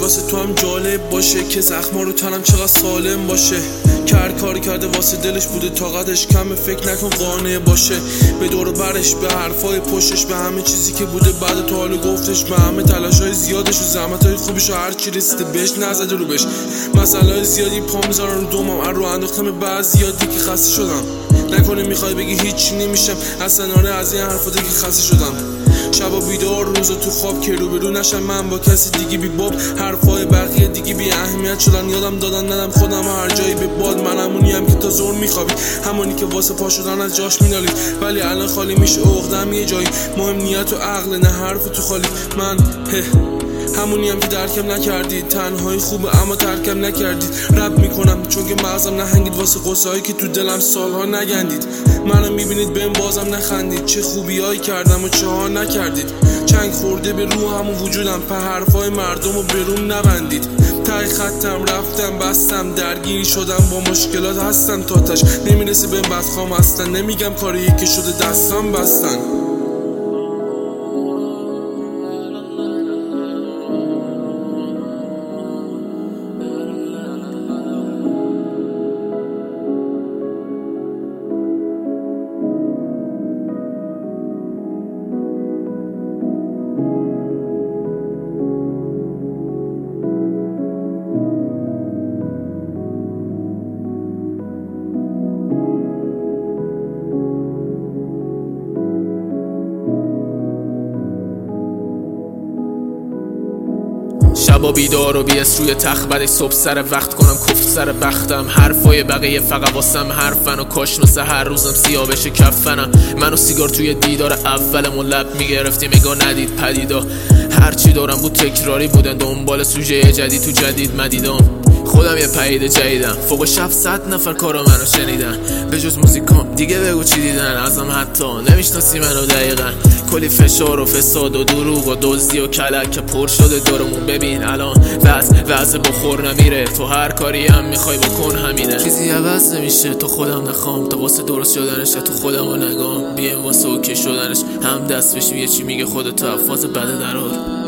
واسه تو هم جالب باشه که زخما رو تنم چقدر سالم باشه. کاری کرده واسه دلش بوده طاقتش کمه، فکر نکن قانع باشه. به دور برش، به حرفای پشتش، به همه چیزی که بوده بعد تو حالو گفتش، به همه تلاشای زیادش و زحمتای خوبش و هر چی رسیده بهش نزده رو بهش. مسئله زیادی پا میذارن رو دومم، رو انداختم به بعضیا دیگه خسته شدم. نکنه میخوای بگی هیچی نمیشم، اصلا آره از این حرفا دیگه خسته شدم. شبا بیدار روزا تو خواب که روبرو نشم من با کسی دیگه بی باب. حرفای بقیه دیگه بی اهمیت شدن، یادم دادن ندم خودم هر جایی به باد. من همونیم که تا زور میخوابی، همونی که واسه پا شدن از جاش مینالی، ولی الان خالی میشه عقدم یه جایی. مهم نیت و عقل نه حرف تو خالی. من همونیم که درکم نکردید، تنهایی خوبه اما ترکم نکردید. رب میکنم چون که مغزم نهنگید واسه قصه هایی که تو دلم سالها نگندید. منو میبینید بهم بازم نخندید، چه خوبیایی کردم و چه ها نکردید. چنگ خورده به روحم و وجودم، په حرفای مردم و بروم نبندید. تای خطم رفتم بستم، درگیری شدم با مشکلات هستم تا تاش. نمیرسه بهم بدخوام هستن، نمیگم کاری که شده دستم بستن. شبا بیدار و بیاس روی تخت، بعدش صبح سر وقت کنم کفت سر بختم. حرفای بقیه فقط واسم حرفن و کاش مثل هر روزم سیاه بشه کفنم. منو سیگار توی دیدار اولمون لب میگرفتیم، نگاه ندید پدیدا. هرچی دارم بود تکراری بودن، دنبال سوژه جدید تو جدید مدیدم. خودم یه پدیده جدیدم، فوق شب 100 نفر کارا منو شنیدن. به جز موزیکام دیگه بگو چی دیدن ازم، حتی نمیشناسی منو دقیقا. کلی فشار و فساد و دروغ و دزدی و کلک که پر شده دورمون. ببین الان وضع بخور نمیره، تو هر کاری هم میخوای بکن همینه. چیزی عوض نمیشه تو خودم نخوام، تا واسه درست شدنش تو خودم و نگام. بیم واسه اوکی شدنش هم دست بشیم، یه چی میگه خودت تو فاز بده درار.